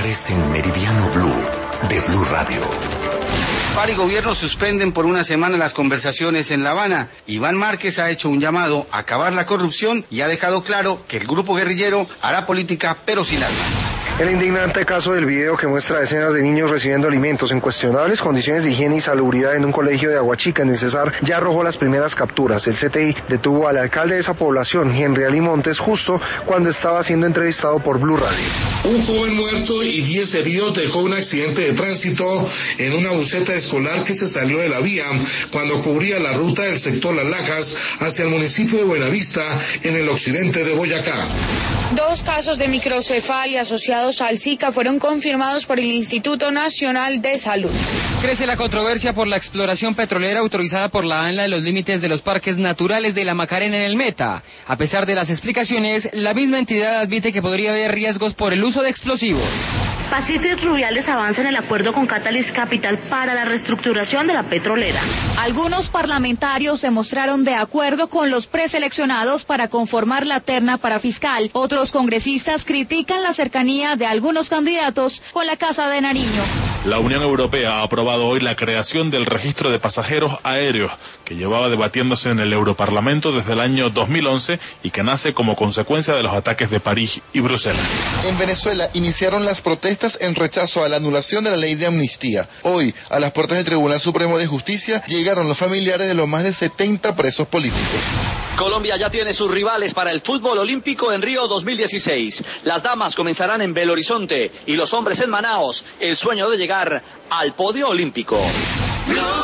titulares en Meridiano Blue de Blue Radio. FARC y gobierno suspenden por una semana las conversaciones en La Habana. Iván Márquez ha hecho un llamado a acabar la corrupción y ha dejado claro que el grupo guerrillero hará política pero sin armas. El indignante caso del video que muestra decenas de niños recibiendo alimentos en cuestionables condiciones de higiene y salubridad en un colegio de Aguachica, en el Cesar, ya arrojó las primeras capturas. El CTI detuvo al alcalde de esa población, Henry Ali Montes, justo cuando estaba siendo entrevistado por Blue Radio. Un joven muerto y 10 heridos dejó un accidente de tránsito en una buseta escolar que se salió de la vía cuando cubría la ruta del sector Las Lajas hacia el municipio de Buenavista, en el occidente de Boyacá. 2 casos de microcefalia asociados al Zika fueron confirmados por el Instituto Nacional de Salud. Crece la controversia por la exploración petrolera autorizada por la ANLA de los límites de los parques naturales de la Macarena en el Meta. A pesar de las explicaciones, la misma entidad admite que podría haber riesgos por el uso de explosivos. Pacific Rubiales avanza en el acuerdo con Catalyst Capital para la reestructuración de la petrolera. Algunos parlamentarios se mostraron de acuerdo con los preseleccionados para conformar la terna para fiscal. Otros congresistas critican la cercanía de algunos candidatos con la Casa de Nariño. La Unión Europea ha aprobado hoy la creación del registro de pasajeros aéreos, que llevaba debatiéndose en el Europarlamento desde el año 2011 y que nace como consecuencia de los ataques de París y Bruselas. En Venezuela iniciaron las protestas en rechazo a la anulación de la ley de amnistía. Hoy, a las puertas del Tribunal Supremo de Justicia, llegaron los familiares de los más de 70 presos políticos. Colombia ya tiene sus rivales para el fútbol olímpico en Río 2016. Las damas comenzarán en Belo Horizonte y los hombres en Manaos, el sueño de llegar al podio olímpico.